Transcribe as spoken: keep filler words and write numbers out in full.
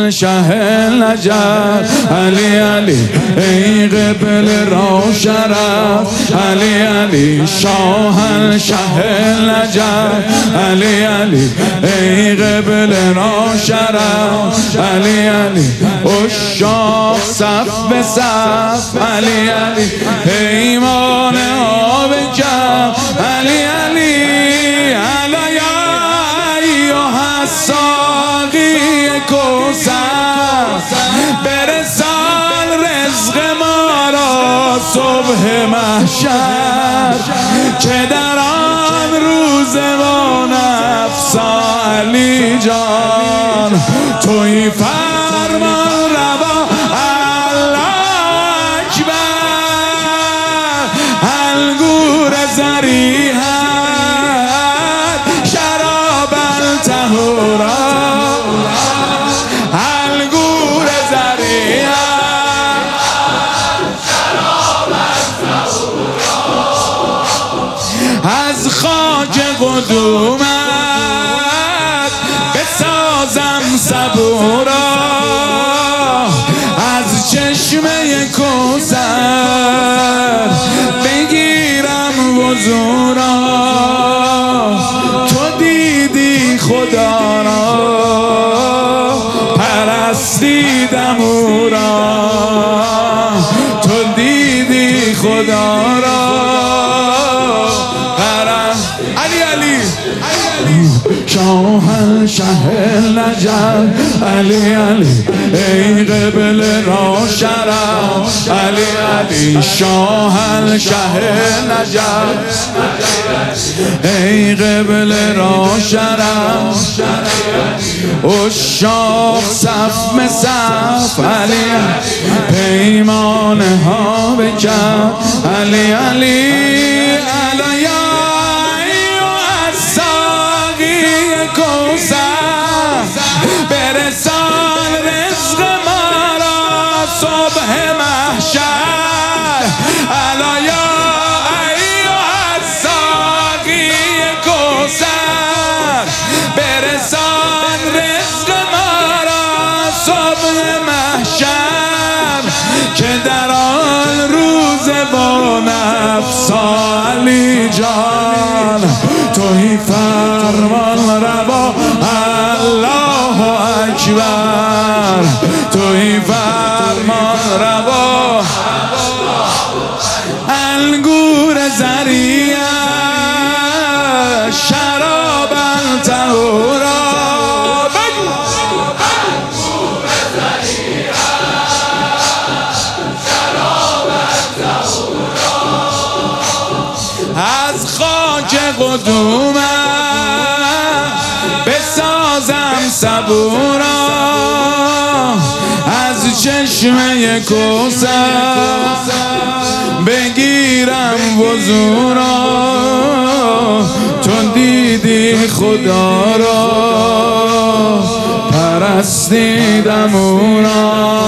شاهنشه نجف علی علی ای قبل را شرف علی علی شاهنشه نجف علی علی ای قبل را شرف علی علی عشاق صف به صف علی علی پیمان آب کف علی علی علا یا ایها الساقی کوثر برسان رزق ما را صبح محشر که در آن روز و نفسا علی جان توی فرمان روا الله اکبر انگور زریحت شراب الطهورا انگور زریحت شراب الطهورا از خاک قدومت بسازم صبورا از چشمه کوثر بگیرم وضورا تو دیدی خدا را پرستیدم او را تو دیدی خدا را پرست علی علی شاهنشه نجف علی علی ای قبل را شرف علی علی شاهنشه نجف ای قبل را شرف عشاق صف به صف علی پیمانه ها بکف علی علی علا یا برسان رزق ما را صبح محشر علا یا ایها الساقی کوثر برسان رزق ما را صبح محشر که در آن روز با نفسا علی جان توی فرمان روا الله اکبر توی فرمان روا انگور زریعت شراب الطهورا انگور زریعت شراب الطهورا از خاک قدومت بسازم صبورا از چشمه کوثر بگیرم وضورا تو دیدی خدا را پرستیدم او را